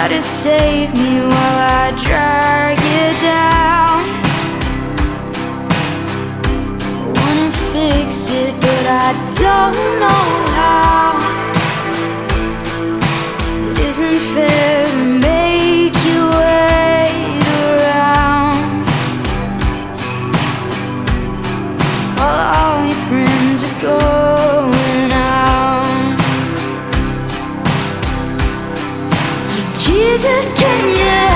try to save me while I drag you down. I wanna fix it, but I don't know how. It isn't fair to make you wait around. All your friends are going out. So Jesus, can you